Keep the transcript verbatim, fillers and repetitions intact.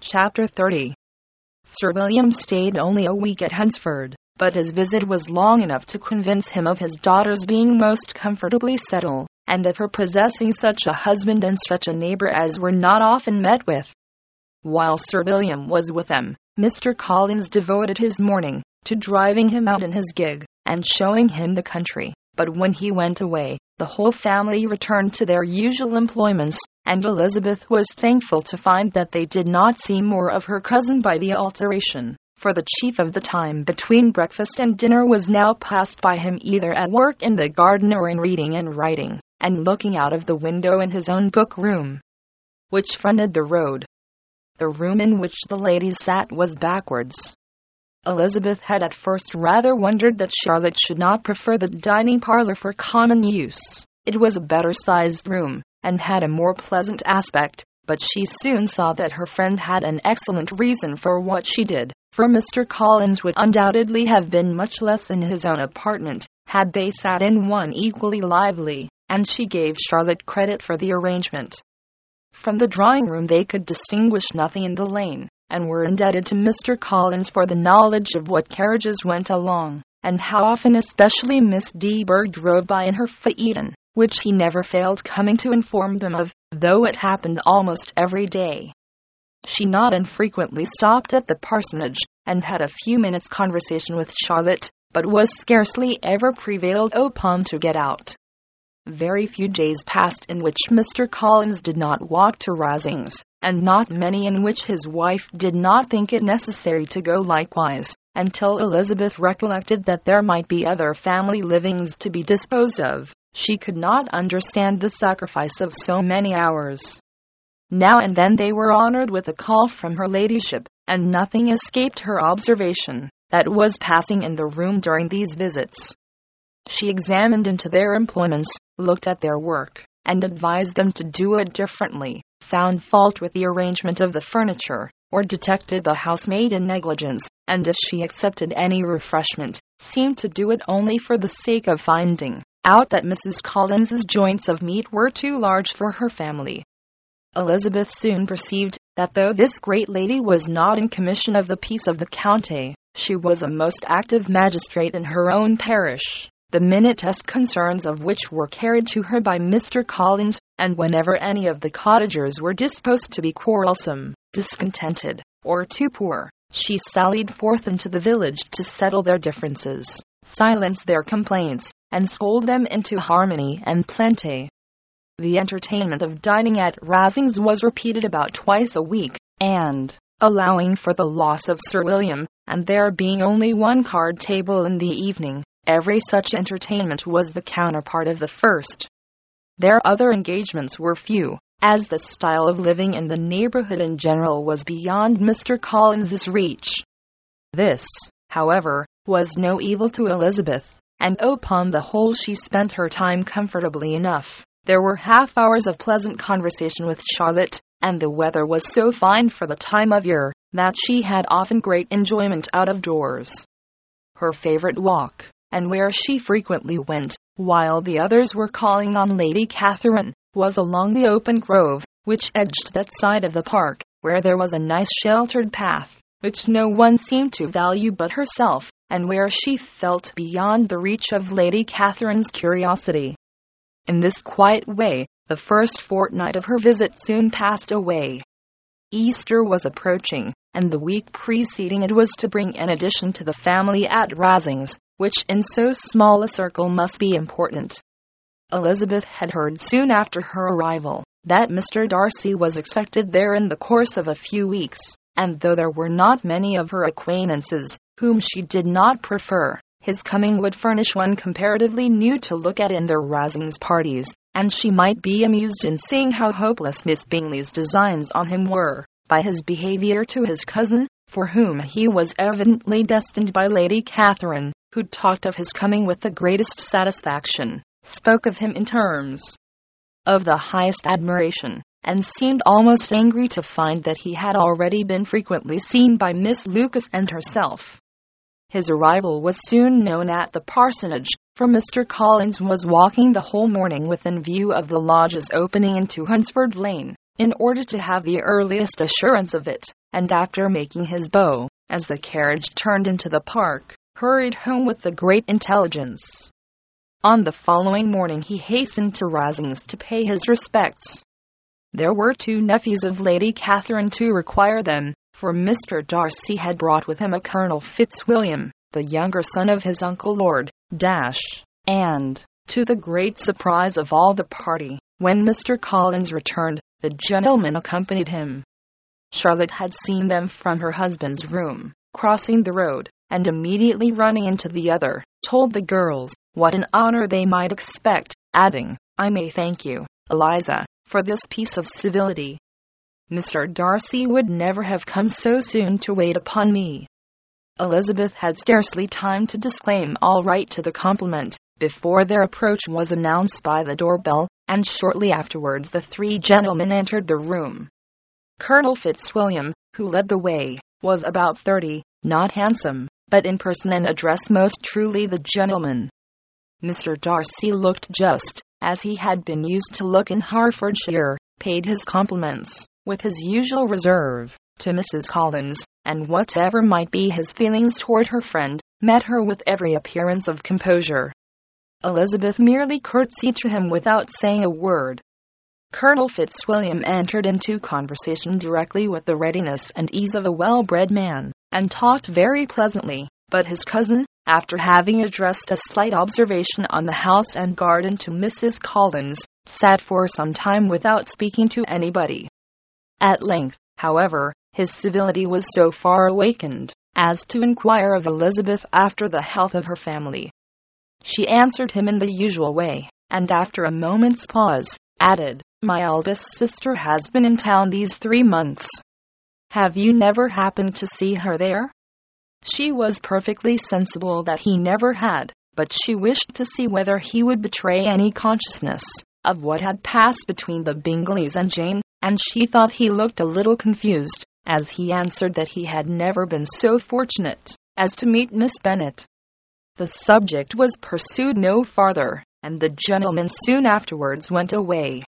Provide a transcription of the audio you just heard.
Chapter thirty. Sir William stayed only a week at Hunsford, but his visit was long enough to convince him of his daughter's being most comfortably settled, and of her possessing such a husband and such a neighbour as were not often met with. While Sir William was with them, Mister Collins devoted his morning to driving him out in his gig, and showing him the country. But when he went away, the whole family returned to their usual employments, and Elizabeth was thankful to find that they did not see more of her cousin by the alteration, for the chief of the time between breakfast and dinner was now passed by him either at work in the garden or in reading and writing, and looking out of the window in his own book-room, which fronted the road. The room in which the ladies sat was backwards. Elizabeth had at first rather wondered that Charlotte should not prefer the dining parlour for common use. It was a better-sized room, and had a more pleasant aspect, but she soon saw that her friend had an excellent reason for what she did, for Mister Collins would undoubtedly have been much less in his own apartment, had they sat in one equally lively, and she gave Charlotte credit for the arrangement. From the drawing-room they could distinguish nothing in the lane, and were indebted to Mister Collins for the knowledge of what carriages went along, and how often especially Miss de Bourgh drove by in her phaeton, which he never failed coming to inform them of, though it happened almost every day. She not infrequently stopped at the parsonage, and had a few minutes' conversation with Charlotte, but was scarcely ever prevailed upon to get out. Very few days passed in which Mister Collins did not walk to Rosings, and not many in which his wife did not think it necessary to go likewise, until Elizabeth recollected that there might be other family livings to be disposed of. She could not understand the sacrifice of so many hours. Now and then they were honoured with a call from her ladyship, and nothing escaped her observation that was passing in the room during these visits. She examined into their employments, looked at their work, and advised them to do it differently, found fault with the arrangement of the furniture, or detected the housemaid in negligence, and if she accepted any refreshment, seemed to do it only for the sake of finding out that Missus Collins's joints of meat were too large for her family. Elizabeth soon perceived that though this great lady was not in commission of the peace of the county, she was a most active magistrate in her own parish, the minutest concerns of which were carried to her by Mister Collins, and whenever any of the cottagers were disposed to be quarrelsome, discontented, or too poor, she sallied forth into the village to settle their differences, silence their complaints, and scold them into harmony and plenty. The entertainment of dining at Rosings was repeated about twice a week, and, allowing for the loss of Sir William, and there being only one card table in the evening, every such entertainment was the counterpart of the first. Their other engagements were few, as the style of living in the neighbourhood in general was beyond Mister Collins's reach. This, however, was no evil to Elizabeth, and upon the whole she spent her time comfortably enough. There were half hours of pleasant conversation with Charlotte, and the weather was so fine for the time of year, that she had often great enjoyment out of doors. Her favourite walk, and where she frequently went, while the others were calling on Lady Catherine, was along the open grove, which edged that side of the park, where there was a nice sheltered path, which no one seemed to value but herself, and where she felt beyond the reach of Lady Catherine's curiosity. In this quiet way, the first fortnight of her visit soon passed away. Easter was approaching, and the week preceding it was to bring an addition to the family at Rosings, which in so small a circle must be important. Elizabeth had heard soon after her arrival that Mister Darcy was expected there in the course of a few weeks, and though there were not many of her acquaintances whom she did not prefer, his coming would furnish one comparatively new to look at in their Rosings parties, and she might be amused in seeing how hopeless Miss Bingley's designs on him were, by his behaviour to his cousin, for whom he was evidently destined by Lady Catherine, who talked of his coming with the greatest satisfaction, spoke of him in terms of the highest admiration, and seemed almost angry to find that he had already been frequently seen by Miss Lucas and herself. His arrival was soon known at the parsonage, for Mister Collins was walking the whole morning within view of the lodges opening into Hunsford Lane, in order to have the earliest assurance of it, and after making his bow, as the carriage turned into the park, hurried home with the great intelligence. On the following morning he hastened to Rosings to pay his respects. There were two nephews of Lady Catherine to require them, for Mister Darcy had brought with him a Colonel Fitzwilliam, the younger son of his uncle Lord Dash, and, to the great surprise of all the party, when Mister Collins returned, the gentleman accompanied him. Charlotte had seen them from her husband's room, crossing the road, and immediately running into the other, told the girls what an honor they might expect, adding, "I may thank you, Eliza, for this piece of civility. Mister Darcy would never have come so soon to wait upon me." Elizabeth had scarcely time to disclaim all right to the compliment, before their approach was announced by the doorbell, and shortly afterwards the three gentlemen entered the room. Colonel Fitzwilliam, who led the way, was about thirty, not handsome, but in person and address most truly the gentleman. Mister Darcy looked just as he had been used to look in Hertfordshire, paid his compliments, with his usual reserve, to Missus Collins, and whatever might be his feelings toward her friend, met her with every appearance of composure. Elizabeth merely curtsied to him without saying a word. Colonel Fitzwilliam entered into conversation directly with the readiness and ease of a well-bred man, and talked very pleasantly, but his cousin, after having addressed a slight observation on the house and garden to Missus Collins, sat for some time without speaking to anybody. At length, however, his civility was so far awakened as to inquire of Elizabeth after the health of her family. She answered him in the usual way, and after a moment's pause, added, "My eldest sister has been in town these three months. Have you never happened to see her there?" She was perfectly sensible that he never had, but she wished to see whether he would betray any consciousness of what had passed between the Bingleys and Jane, and she thought he looked a little confused, as he answered that he had never been so fortunate as to meet Miss Bennet. The subject was pursued no farther, and the gentlemen soon afterwards went away.